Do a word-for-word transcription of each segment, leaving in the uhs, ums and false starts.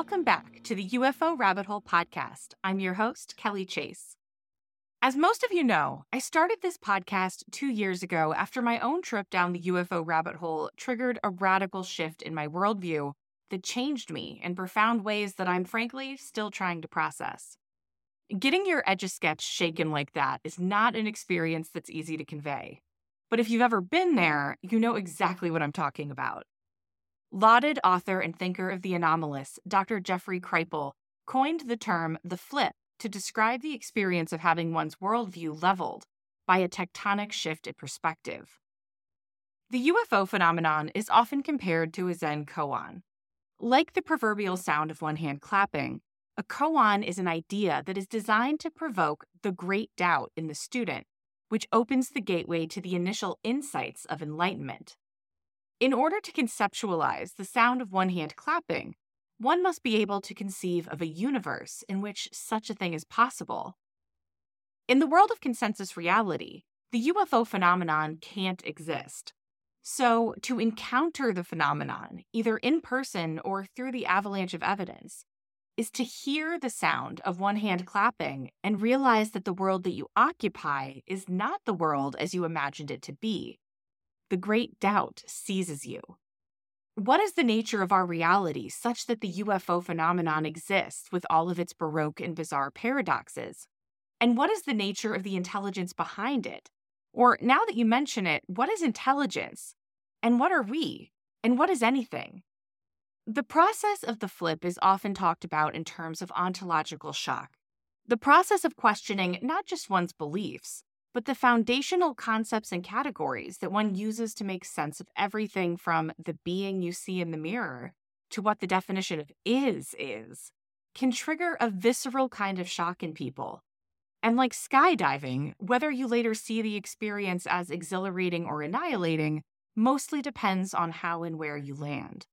Welcome back to the U F O Rabbit Hole podcast. I'm your host, Kelly Chase. As most of you know, I started this podcast two years ago after my own trip down the U F O rabbit hole triggered a radical shift in my worldview that changed me in profound ways that I'm frankly still trying to process. Getting your Etch-a-Sketch shaken like that is not an experience that's easy to convey. But if you've ever been there, you know exactly what I'm talking about. Lauded author and thinker of the anomalous, Doctor Jeffrey Kripal, coined the term the flip to describe the experience of having one's worldview leveled by a tectonic shift in perspective. The U F O phenomenon is often compared to a Zen koan. Like the proverbial sound of one hand clapping, a koan is an idea that is designed to provoke the great doubt in the student, which opens the gateway to the initial insights of enlightenment. In order to conceptualize the sound of one hand clapping, one must be able to conceive of a universe in which such a thing is possible. In the world of consensus reality, the U F O phenomenon can't exist. So, to encounter the phenomenon, either in person or through the avalanche of evidence, is to hear the sound of one hand clapping and realize that the world that you occupy is not the world as you imagined it to be. The great doubt seizes you. What is the nature of our reality such that the U F O phenomenon exists with all of its baroque and bizarre paradoxes? And what is the nature of the intelligence behind it? Or, now that you mention it, what is intelligence? And what are we? And what is anything? The process of the flip is often talked about in terms of ontological shock. The process of questioning not just one's beliefs, but the foundational concepts and categories that one uses to make sense of everything from the being you see in the mirror to what the definition of is is, can trigger a visceral kind of shock in people. And like skydiving, whether you later see the experience as exhilarating or annihilating mostly depends on how and where you land.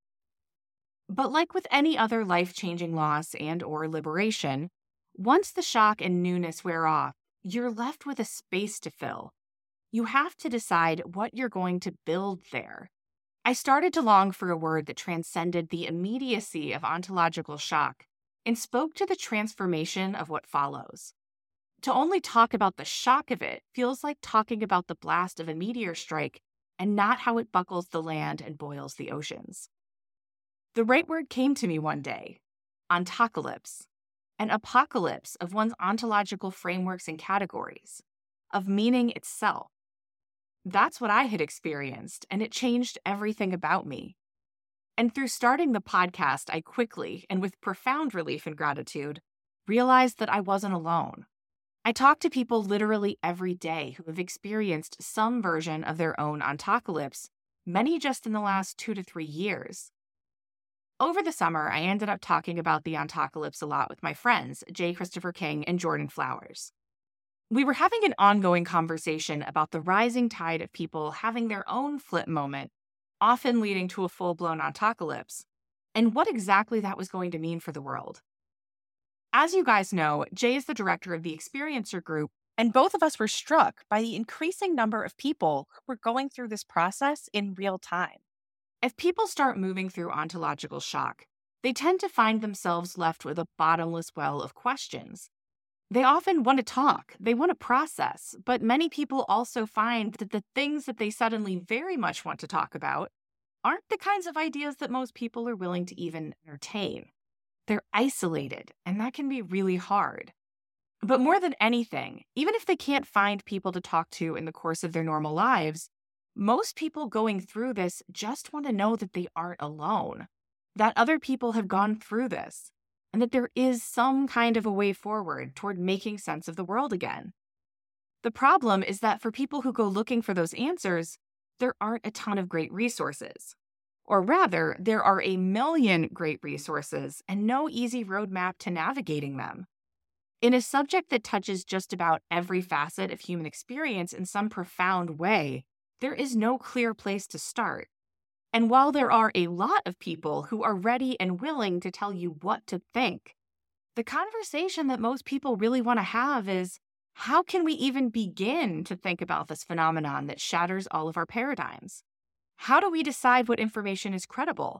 But like with any other life-changing loss and or liberation, once the shock and newness wear off, you're left with a space to fill. You have to decide what you're going to build there. I started to long for a word that transcended the immediacy of ontological shock and spoke to the transformation of what follows. To only talk about the shock of it feels like talking about the blast of a meteor strike and not how it buckles the land and boils the oceans. The right word came to me one day, ontocalypse. An apocalypse of one's ontological frameworks and categories, of meaning itself. That's what I had experienced, and it changed everything about me. And through starting the podcast, I quickly, and with profound relief and gratitude, realized that I wasn't alone. I talk to people literally every day who have experienced some version of their own ontocalypse, many just in the last two to three years. Over the summer, I ended up talking about the ontocalypse a lot with my friends, J. Christopher King and Jordan Flowers. We were having an ongoing conversation about the rising tide of people having their own flip moment, often leading to a full-blown ontocalypse, and what exactly that was going to mean for the world. As you guys know, Jay is the director of the Experiencer Group, and both of us were struck by the increasing number of people who were going through this process in real time. If people start moving through ontological shock, they tend to find themselves left with a bottomless well of questions. They often want to talk, they want to process, but many people also find that the things that they suddenly very much want to talk about aren't the kinds of ideas that most people are willing to even entertain. They're isolated, and that can be really hard. But more than anything, even if they can't find people to talk to in the course of their normal lives, most people going through this just want to know that they aren't alone, that other people have gone through this, and that there is some kind of a way forward toward making sense of the world again. The problem is that for people who go looking for those answers, there aren't a ton of great resources. Or rather, there are a million great resources and no easy roadmap to navigating them. In a subject that touches just about every facet of human experience in some profound way, there is no clear place to start. And while there are a lot of people who are ready and willing to tell you what to think, the conversation that most people really want to have is, how can we even begin to think about this phenomenon that shatters all of our paradigms? How do we decide what information is credible?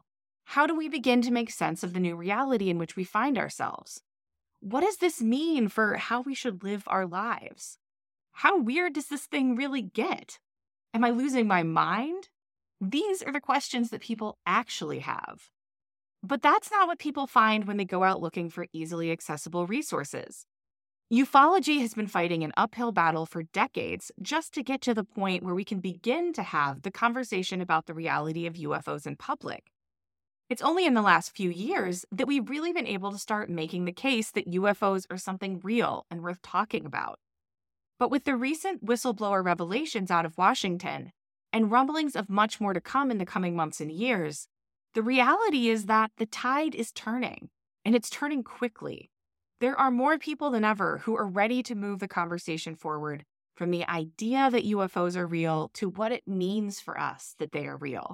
How do we begin to make sense of the new reality in which we find ourselves? What does this mean for how we should live our lives? How weird does this thing really get? Am I losing my mind? These are the questions that people actually have. But that's not what people find when they go out looking for easily accessible resources. Ufology has been fighting an uphill battle for decades just to get to the point where we can begin to have the conversation about the reality of U F Os in public. It's only in the last few years that we've really been able to start making the case that U F Os are something real and worth talking about. But with the recent whistleblower revelations out of Washington and rumblings of much more to come in the coming months and years, the reality is that the tide is turning, and it's turning quickly. There are more people than ever who are ready to move the conversation forward from the idea that U F Os are real to what it means for us that they are real.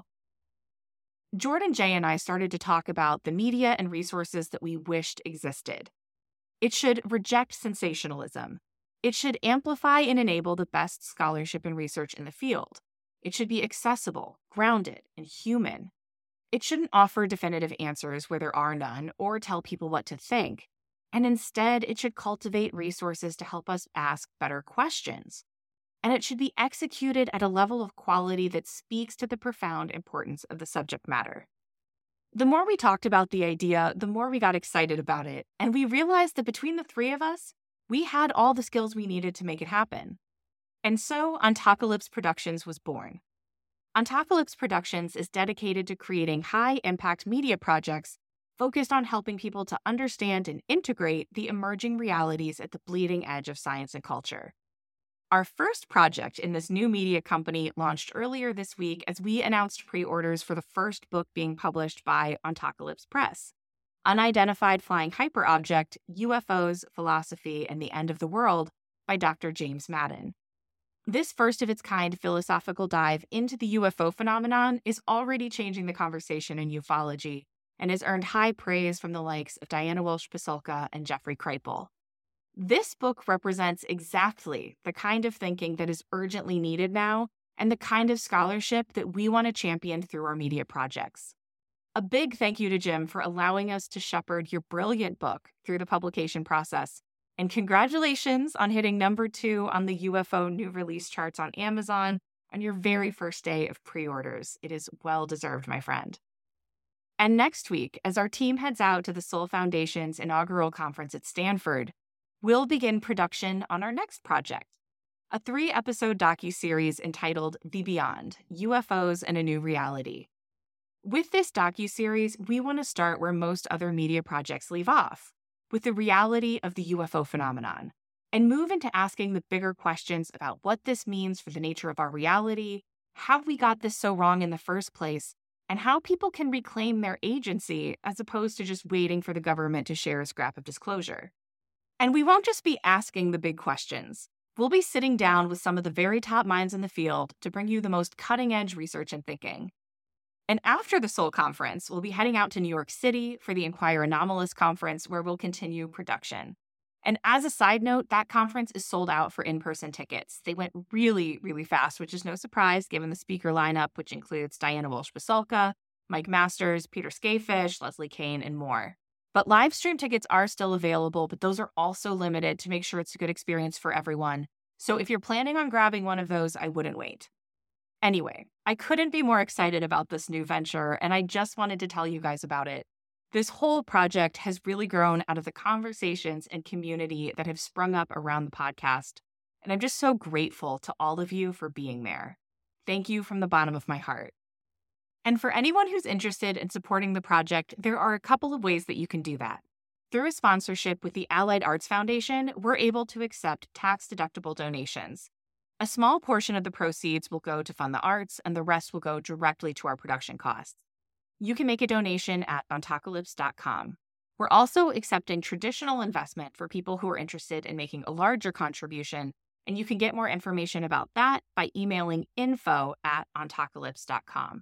Jordan Jay and I started to talk about the media and resources that we wished existed. It should reject sensationalism. It should amplify and enable the best scholarship and research in the field. It should be accessible, grounded, and human. It shouldn't offer definitive answers where there are none or tell people what to think. And instead, it should cultivate resources to help us ask better questions. And it should be executed at a level of quality that speaks to the profound importance of the subject matter. The more we talked about the idea, the more we got excited about it. And we realized that between the three of us, we had all the skills we needed to make it happen. And so, Ontocalypse Productions was born. Ontocalypse Productions is dedicated to creating high-impact media projects focused on helping people to understand and integrate the emerging realities at the bleeding edge of science and culture. Our first project in this new media company launched earlier this week as we announced pre-orders for the first book being published by Ontocalypse Press, Unidentified Flying Hyperobject, U F Os, Philosophy, and the End of the World by Doctor James Madden. This first-of-its-kind philosophical dive into the U F O phenomenon is already changing the conversation in ufology and has earned high praise from the likes of Diana Walsh-Pasulka and Jeffrey Kripal. This book represents exactly the kind of thinking that is urgently needed now and the kind of scholarship that we want to champion through our media projects. A big thank you to Jim for allowing us to shepherd your brilliant book through the publication process. And congratulations on hitting number two on the U F O new release charts on Amazon on your very first day of pre-orders. It is well-deserved, my friend. And next week, as our team heads out to the Soul Foundation's inaugural conference at Stanford, we'll begin production on our next project, a three-episode docuseries entitled The Beyond, U F Os and a New Reality. With this docuseries, we want to start where most other media projects leave off, with the reality of the U F O phenomenon, and move into asking the bigger questions about what this means for the nature of our reality, how we got this so wrong in the first place, and how people can reclaim their agency as opposed to just waiting for the government to share a scrap of disclosure. And we won't just be asking the big questions. We'll be sitting down with some of the very top minds in the field to bring you the most cutting-edge research and thinking. And after the Soul Conference, we'll be heading out to New York City for the Inquire Anomalous Conference, where we'll continue production. And as a side note, that conference is sold out for in-person tickets. They went really, really fast, which is no surprise given the speaker lineup, which includes Diana Walsh-Pasulka, Mike Masters, Peter Skafish, Leslie Kane, and more. But live stream tickets are still available, but those are also limited to make sure it's a good experience for everyone. So if you're planning on grabbing one of those, I wouldn't wait. Anyway, I couldn't be more excited about this new venture, and I just wanted to tell you guys about it. This whole project has really grown out of the conversations and community that have sprung up around the podcast, and I'm just so grateful to all of you for being there. Thank you from the bottom of my heart. And for anyone who's interested in supporting the project, there are a couple of ways that you can do that. Through a sponsorship with the Allied Arts Foundation, we're able to accept tax-deductible donations. A small portion of the proceeds will go to fund the arts, and the rest will go directly to our production costs. You can make a donation at ontocalypse dot com. We're also accepting traditional investment for people who are interested in making a larger contribution, and you can get more information about that by emailing info at ontocalypse dot com.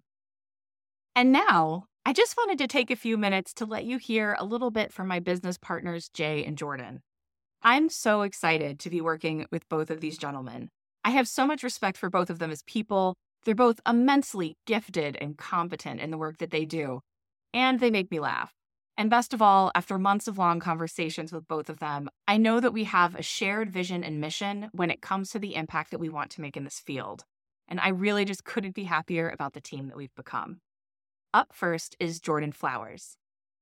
And now, I just wanted to take a few minutes to let you hear a little bit from my business partners, Jay and Jordan. I'm so excited to be working with both of these gentlemen. I have so much respect for both of them as people. They're both immensely gifted and competent in the work that they do. and they make me laugh. And best of all, after months of long conversations with both of them, I know that we have a shared vision and mission when it comes to the impact that we want to make in this field. And I really just couldn't be happier about the team that we've become. Up first is Jordan Flowers.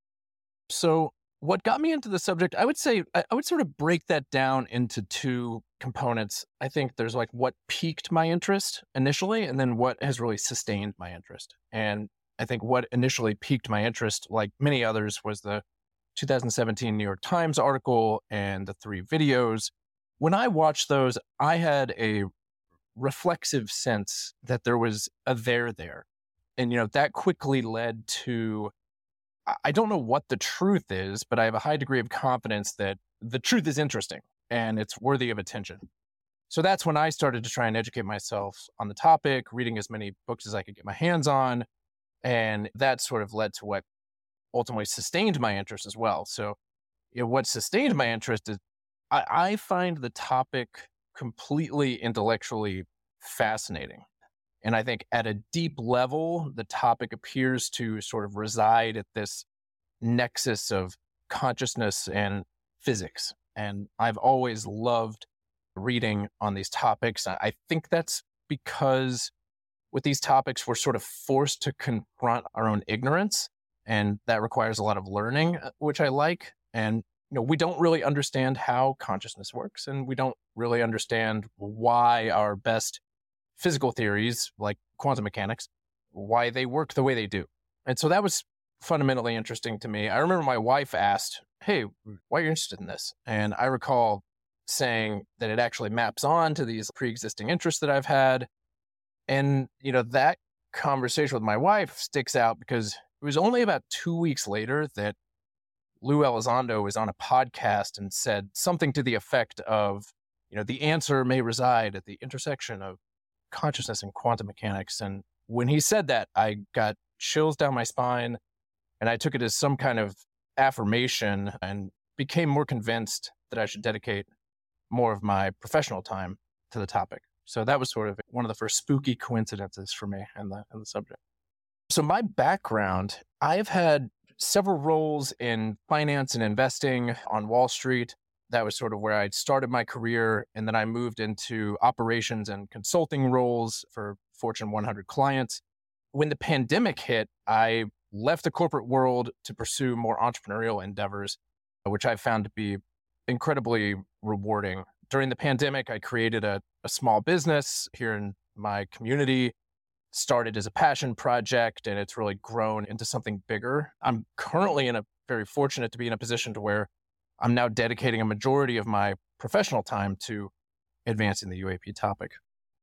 So what got me into the subject, I would say, I I would sort of break that down into two components. I think there's like what piqued my interest initially, and then what has really sustained my interest. And I think what initially piqued my interest, like many others, was the two thousand seventeen New York Times article and the three videos. When I watched those, I had a reflexive sense that there was a there there. And, you know, that quickly led to, I I don't know what the truth is, but I have a high degree of confidence that the truth is interesting and it's worthy of attention. So that's when I started to try and educate myself on the topic, reading as many books as I could get my hands on. And that sort of led to what ultimately sustained my interest as well. So, you know, what sustained my interest is I, I find the topic completely intellectually fascinating. And I think at a deep level, the topic appears to sort of reside at this nexus of consciousness and physics. And I've always loved reading on these topics. I I think that's because with these topics, we're sort of forced to confront our own ignorance. And that requires a lot of learning, uh, which I like. And you know, we don't really understand how consciousness works, and we don't really understand why our best physical theories, like quantum mechanics, why they work the way they do. And so that was fundamentally interesting to me. I remember my wife asked, "Hey, why are you interested in this?" And I recall saying that it actually maps on to these pre-existing interests that I've had. And, you know, that conversation with my wife sticks out because it was only about two weeks later that Lou Elizondo was on a podcast and said something to the effect of, you know, the answer may reside at the intersection of consciousness and quantum mechanics. And when he said that, I got chills down my spine, and I took it as some kind of affirmation and became more convinced that I should dedicate more of my professional time to the topic. So that was sort of one of the first spooky coincidences for me in the in the subject. So my background, I've had several roles in finance and investing on Wall Street. That was sort of where I'd started my career. And then I moved into operations and consulting roles for Fortune one hundred clients. When the pandemic hit, I left the corporate world to pursue more entrepreneurial endeavors, which I found to be incredibly rewarding. During the pandemic, I created a, a small business here in my community, started as a passion project, and it's really grown into something bigger. I'm currently in a very fortunate to be in a position to where I'm now dedicating a majority of my professional time to advancing the U A P topic.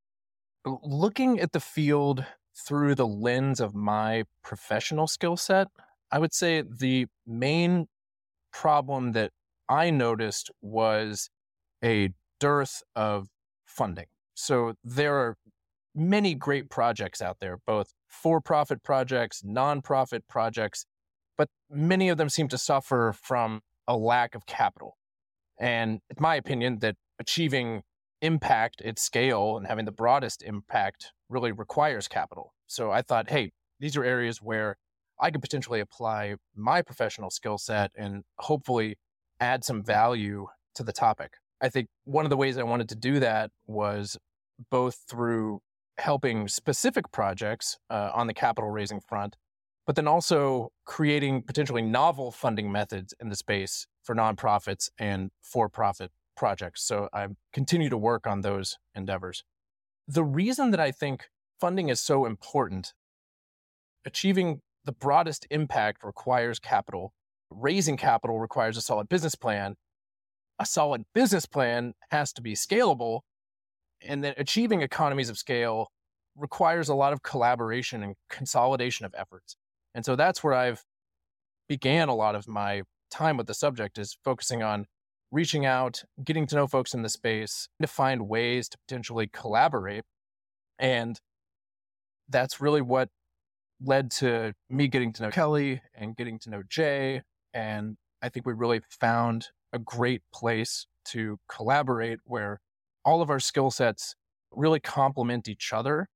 L- Looking at the field through the lens of my professional skill set, I would say the main problem that I noticed was a dearth of funding. So there are many great projects out there, both for-profit projects, non-profit projects, but many of them seem to suffer from a lack of capital. And it's my opinion that achieving impact at scale and having the broadest impact really requires capital. So I thought, hey, these are areas where I could potentially apply my professional skill set and hopefully add some value to the topic. I think one of the ways I wanted to do that was both through helping specific projects uh, on the capital raising front, but then also creating potentially novel funding methods in the space for nonprofits and for-profit projects. So I continue to work on those endeavors. The reason that I think funding is so important, achieving the broadest impact requires capital. Raising capital requires a solid business plan. A solid business plan has to be scalable. And then achieving economies of scale requires a lot of collaboration and consolidation of efforts. And so that's where I've began a lot of my time with the subject, is focusing on reaching out, getting to know folks in the space, to find ways to potentially collaborate. And that's really what led to me getting to know Kelly and getting to know Jay. And I think we really found a great place to collaborate where all of our skill sets really complement each other.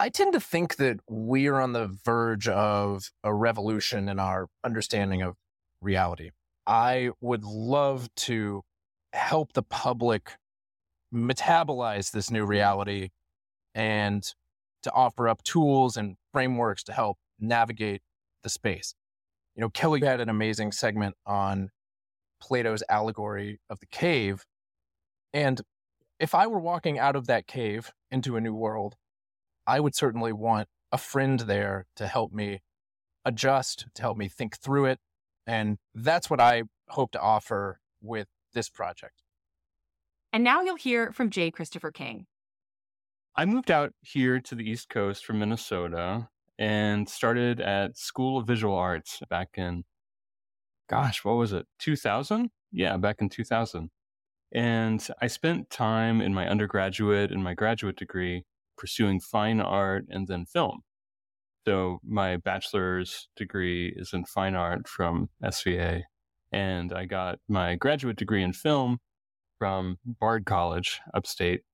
I tend to think that we are on the verge of a revolution in our understanding of reality. I would love to help the public metabolize this new reality and to offer up tools and frameworks to help navigate the space. You know, Kelly had an amazing segment on Plato's allegory of the cave. And if I were walking out of that cave into a new world, I would certainly want a friend there to help me adjust, to help me think through it. And that's what I hope to offer with this project. And now you'll hear from J. Christopher King. I moved out here to the East Coast from Minnesota and started at School of Visual Arts back in, gosh, what was it, two thousand? Yeah, back in two thousand. And I spent time in my undergraduate and my graduate degree pursuing fine art and then film. So my bachelor's degree is in fine art from S V A, and I got my graduate degree in film from Bard College, upstate.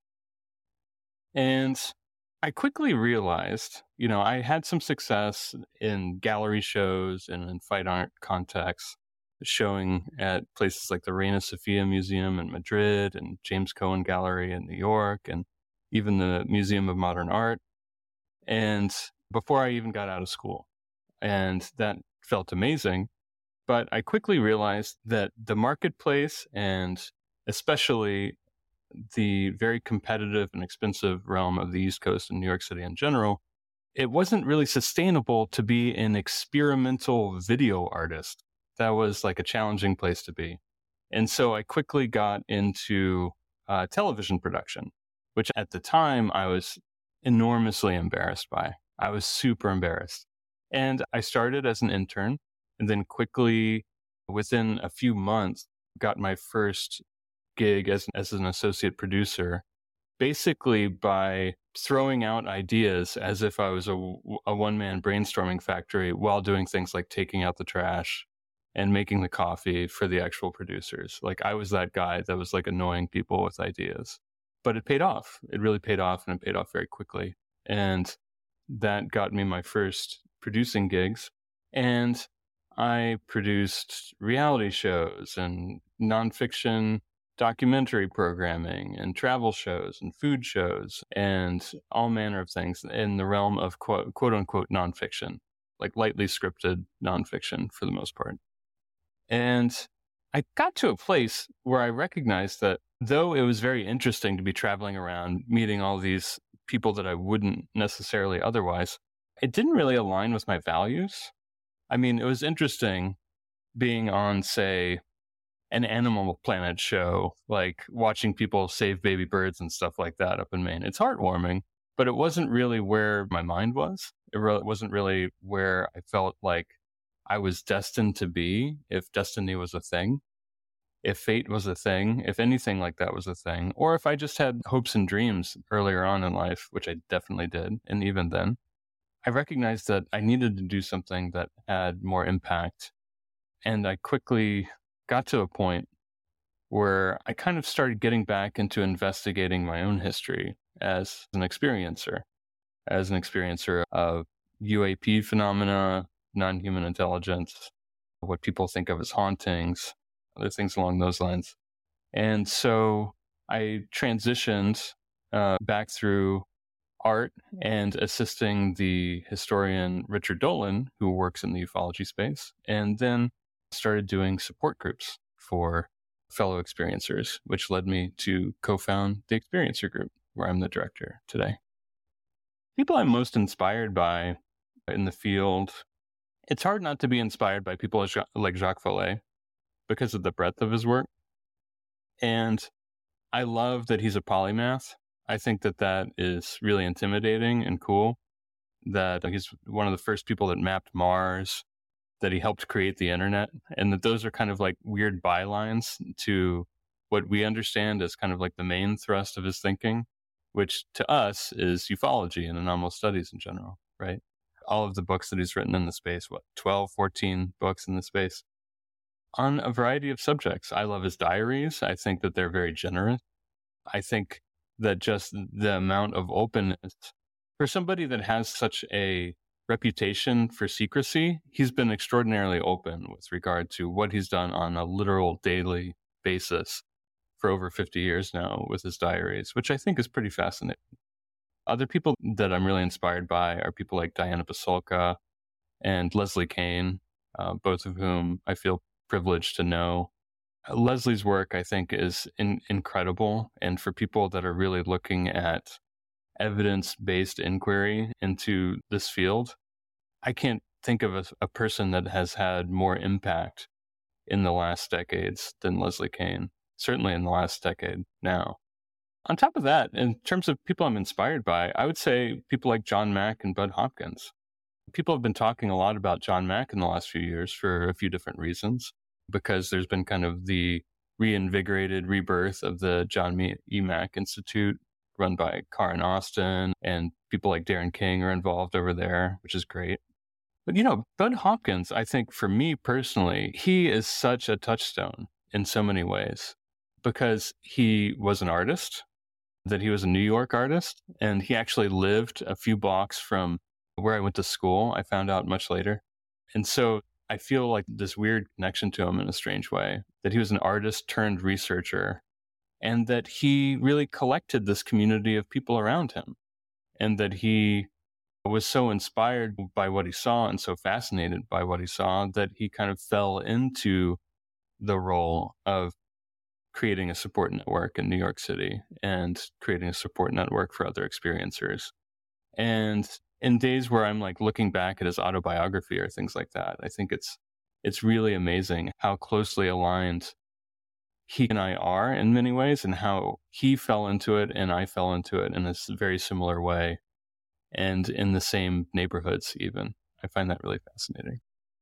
And I quickly realized, you know, I had some success in gallery shows and in fine art contexts, showing at places like the Reina Sofia Museum in Madrid and James Cohen Gallery in New York, and even the Museum of Modern Art. And before I even got out of school. And that felt amazing. But I quickly realized that the marketplace, and especially the very competitive and expensive realm of the East Coast and New York City in general, it wasn't really sustainable to be an experimental video artist. That was like a challenging place to be. And so I quickly got into uh, television production, which at the time I was enormously embarrassed by. I was super embarrassed. And I started as an intern and then quickly, within a few months, got my first gig as, as an associate producer, basically by throwing out ideas as if I was a, a one-man brainstorming factory while doing things like taking out the trash and making the coffee for the actual producers. Like I was that guy that was like annoying people with ideas. But it paid off. It really paid off, and it paid off very quickly. And that got me my first producing gigs. And I produced reality shows and nonfiction documentary programming and travel shows and food shows and all manner of things in the realm of quote, quote unquote nonfiction, like lightly scripted nonfiction for the most part. And I got to a place where I recognized that though it was very interesting to be traveling around, meeting all these people that I wouldn't necessarily otherwise, it didn't really align with my values. I mean, it was interesting being on, say, an Animal Planet show, like watching people save baby birds and stuff like that up in Maine. It's heartwarming, but it wasn't really where my mind was. It really wasn't really where I felt like I was destined to be, if destiny was a thing, if fate was a thing, if anything like that was a thing, or if I just had hopes and dreams earlier on in life, which I definitely did. And even then, I recognized that I needed to do something that had more impact. And I quickly got to a point where I kind of started getting back into investigating my own history as an experiencer, as an experiencer of U A P phenomena, non-human intelligence, what people think of as hauntings, other things along those lines. And so I transitioned uh, back through art and assisting the historian Richard Dolan, who works in the ufology space, and then started doing support groups for fellow experiencers, which led me to co-found the Experiencer Group, where I'm the director today. People I'm most inspired by in the field, it's hard not to be inspired by people like Jacques Vallée because of the breadth of his work. And I love that he's a polymath. I think that that is really intimidating and cool, that he's one of the first people that mapped Mars, that he helped create the internet, and that those are kind of like weird bylines to what we understand as kind of like the main thrust of his thinking, which to us is ufology and anomalous studies in general, right? All of the books that he's written in the space, what, twelve, fourteen books in the space on a variety of subjects. I love his diaries. I think that they're very generous. I think that just the amount of openness For somebody that has such a reputation for secrecy, he's been extraordinarily open with regard to what he's done on a literal daily basis for over fifty years now with his diaries, which I think is pretty fascinating. Other people that I'm really inspired by are people like Diana Pasulka and Leslie Kean, uh, both of whom I feel privileged to know. Uh, Leslie's work, I think, is in, incredible. And for people that are really looking at evidence-based inquiry into this field, I can't think of a, a person that has had more impact in the last decades than Leslie Kean, certainly in the last decade now. On top of that, in terms of people I'm inspired by, I would say people like John Mack and Bud Hopkins. People have been talking a lot about John Mack in the last few years for a few different reasons, because there's been kind of the reinvigorated rebirth of the John E. Mack Institute, run by Karen Austin, and people like Darren King are involved over there, which is great. But, you know, Bud Hopkins, I think for me personally, he is such a touchstone in so many ways, because he was an artist, that he was a New York artist, and he actually lived a few blocks from where I went to school. I found out much later. And so I feel like this weird connection to him in a strange way, that he was an artist turned researcher, and that he really collected this community of people around him, and that he was so inspired by what he saw and so fascinated by what he saw that he kind of fell into the role of creating a support network in New York City and creating a support network for other experiencers. And in days where I'm like looking back at his autobiography or things like that, I think it's it's really amazing how closely aligned he and I are in many ways, and how he fell into it and I fell into it in a very similar way, and in the same neighborhoods even. I find that really fascinating.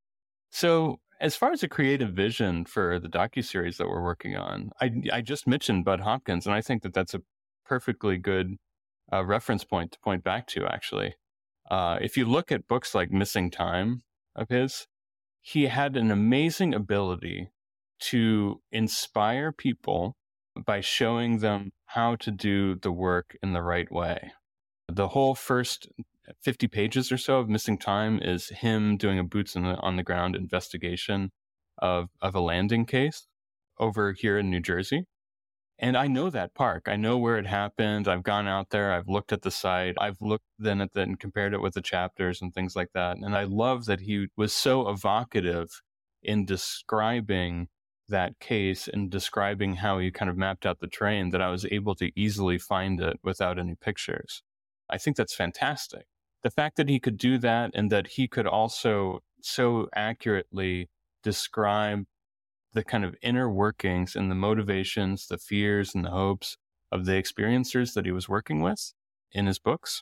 So as far as a creative vision for the docuseries that we're working on, I, I just mentioned Bud Hopkins, and I think that that's a perfectly good uh, reference point to point back to, actually. Uh, if you look at books like Missing Time of his, he had an amazing ability to inspire people by showing them how to do the work in the right way. The whole first fifty pages or so of Missing Time is him doing a boots on the, on the ground investigation of, of a landing case over here in New Jersey. And I know that park. I know where it happened. I've gone out there. I've looked at the site. I've looked then at that and compared it with the chapters and things like that. And I love that he was so evocative in describing that case and describing how he kind of mapped out the terrain that I was able to easily find it without any pictures. I think that's fantastic. The fact that he could do that, and that he could also so accurately describe the kind of inner workings and the motivations, the fears and the hopes of the experiencers that he was working with in his books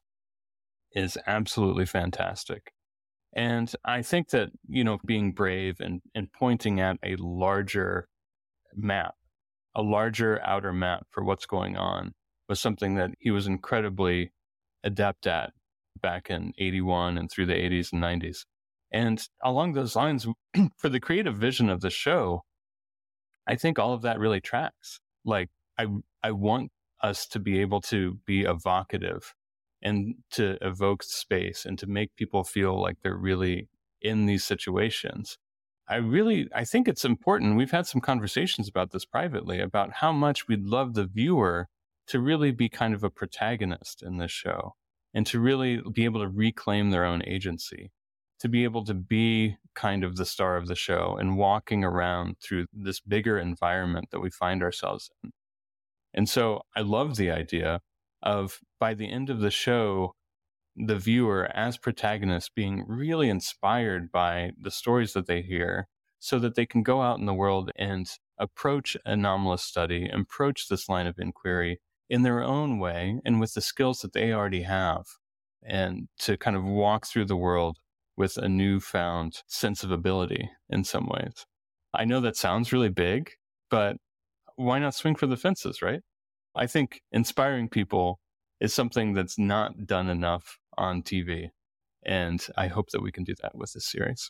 is absolutely fantastic. And I think that, you know, being brave and, and pointing at a larger map, a larger outer map for what's going on was something that he was incredibly adept at back in eighty-one and through the eighties and nineties. And along those lines, for the creative vision of the show, I think all of that really tracks. Like, I I want us to be able to be evocative and to evoke space and to make people feel like they're really in these situations. I really, I think it's important. We've had some conversations about this privately, about how much we'd love the viewer to really be kind of a protagonist in this show, and to really be able to reclaim their own agency, to be able to be kind of the star of the show and walking around through this bigger environment that we find ourselves in. And so I love the idea of, by the end of the show, the viewer as protagonist being really inspired by the stories that they hear, so that they can go out in the world and approach anomalous study, approach this line of inquiry in their own way and with the skills that they already have, and to kind of walk through the world with a newfound sense of ability in some ways. I know that sounds really big, but why not swing for the fences, right? I think inspiring people is something that's not done enough on T V. And I hope that we can do that with this series.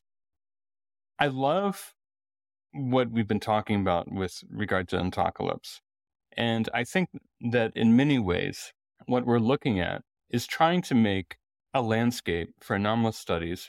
I love what we've been talking about with regard to Untocalypse. And I think that in many ways, what we're looking at is trying to make a landscape for anomalous studies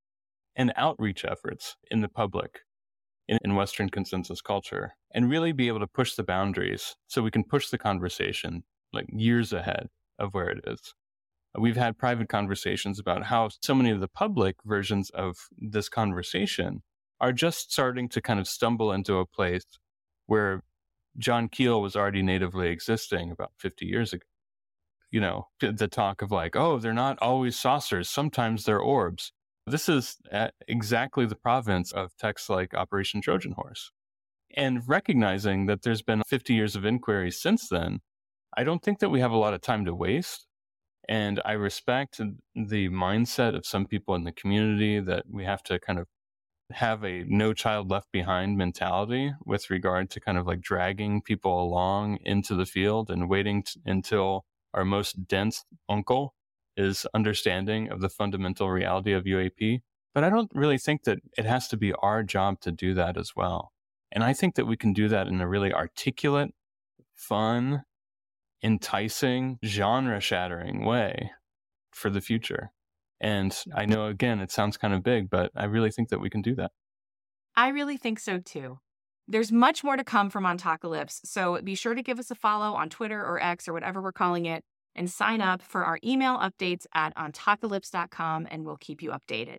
and outreach efforts in the public in, in Western consensus culture, and really be able to push the boundaries so we can push the conversation like years ahead of where it is. We've had private conversations about how so many of the public versions of this conversation are just starting to kind of stumble into a place where John Keel was already natively existing about fifty years ago. You know, the talk of like, oh, they're not always saucers, sometimes they're orbs. This is exactly the province of texts like Operation Trojan Horse. And recognizing that there's been fifty years of inquiry since then, I don't think that we have a lot of time to waste. And I respect the mindset of some people in the community that we have to kind of have a no child left behind mentality with regard to kind of like dragging people along into the field and waiting t- until our most dense uncle is understanding of the fundamental reality of U A P. But I don't really think that it has to be our job to do that as well. And I think that we can do that in a really articulate, fun, enticing, genre-shattering way for the future. And I know, again, it sounds kind of big, but I really think that we can do that. I really think so too. There's much more to come from Ontocalypse, so be sure to give us a follow on Twitter or X or whatever we're calling it, and sign up for our email updates at ontocalypse dot com, and we'll keep you updated.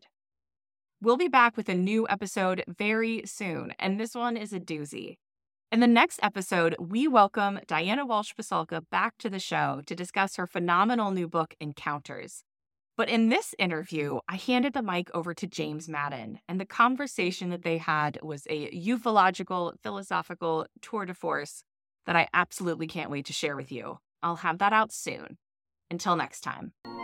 We'll be back with a new episode very soon, and this one is a doozy. In the next episode, we welcome Diana Walsh-Pasulka back to the show to discuss her phenomenal new book, Encounters. But in this interview, I handed the mic over to James Madden, and the conversation that they had was a ufological, philosophical tour de force that I absolutely can't wait to share with you. I'll have that out soon. Until next time.